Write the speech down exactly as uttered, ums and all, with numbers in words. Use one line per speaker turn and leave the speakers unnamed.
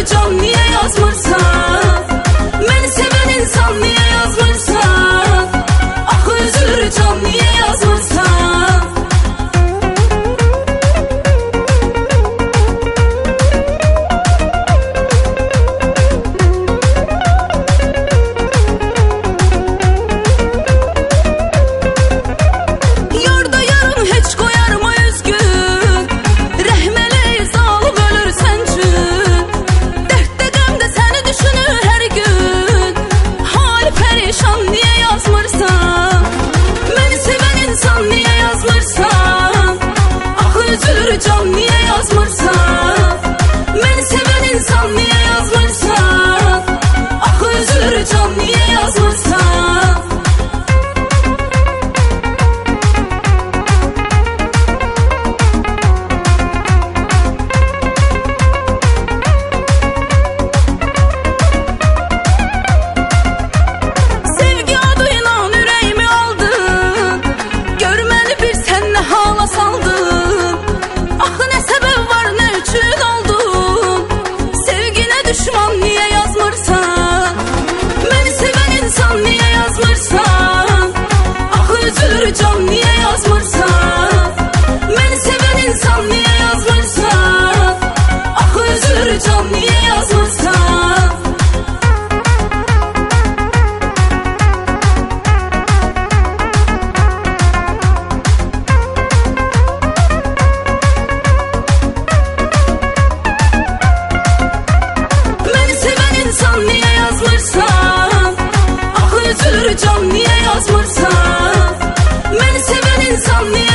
üzülür can niye yazmırsan? Beni seven insan niye yazmırsan? Ah üzülür can niye yazmırsan? Yarda yarım hiç koyarma üzgün, rəhməli zalım ölür sən üçün. Dərddə qəmdə səni düşünür hər gün, hal pərişan niyə yazmırsan? Məni sevən insan niyə yazmırsan? Ah üzülür can niyə yazmırsan? Məni sevən insan niyə yazmırsan? Ah üzülür can niyə yazmırsan? Sevgi adıyla ürəyimi aldın, görməli bir sən nə hala saldın. Axı nə səbəb var, nə üçün oldun? Sevginə düşman niyə yazmırsan? Məni sevən insan niyə yazmırsan? Axı üzülür can niyə yazmırsan? Məni sevən insan niyə yazmırsan? Axı üzülür can niyə yazmırsan? Məni sevən insan niyə yazmırsan? Ah üzülür can niyə yazmırsan? Məni sevən insan niyə